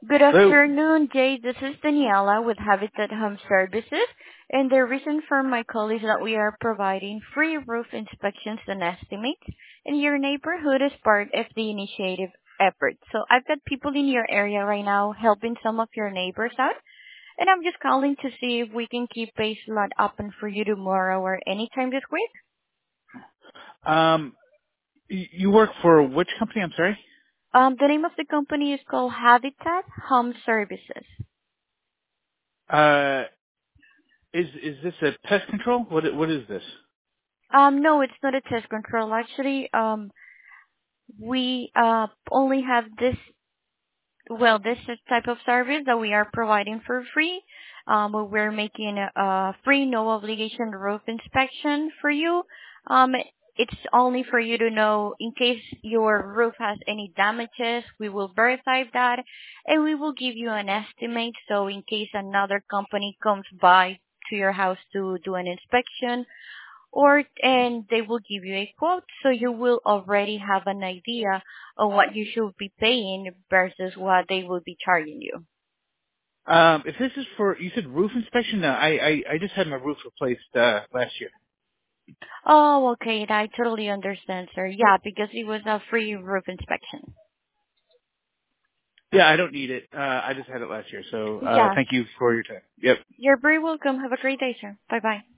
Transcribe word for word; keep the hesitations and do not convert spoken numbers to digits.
Good Hello. afternoon, Jay. This is Daniela with Habitat Home Services, and the reason for my call is that we are providing free roof inspections and estimates in your neighborhood as part of the initiative effort. So I've got people in your area right now helping some of your neighbors out, and I'm just calling to see if we can keep a slot open for you tomorrow or anytime this week. Um, y- you work for which company? I'm sorry. Um, the name of the company is called Habitat Home Services. Uh, is is this a pest control? What i- what is this? Um, no, it's not a test control. Actually, um, we uh, only have this, well, this is type of service that we are providing for free. Um, where we're making a, a free, no obligation roof inspection for you. Um, it's only for you to know in case your roof has any damages, we will verify that and we will give you an estimate. So in case another company comes by to your house to do an inspection, or and they will give you a quote so you will already have an idea of what you should be paying versus what they will be charging you. Um, if this is for, you said roof inspection. No, I I, I just had my roof replaced uh, last year. Oh, okay, I totally understand, sir. Yeah, because it was a free roof inspection. Yeah, I don't need it. Uh, I just had it last year. So uh, Yeah, thank you for your time. Yep. you're very welcome. Have a great day, sir. Bye bye.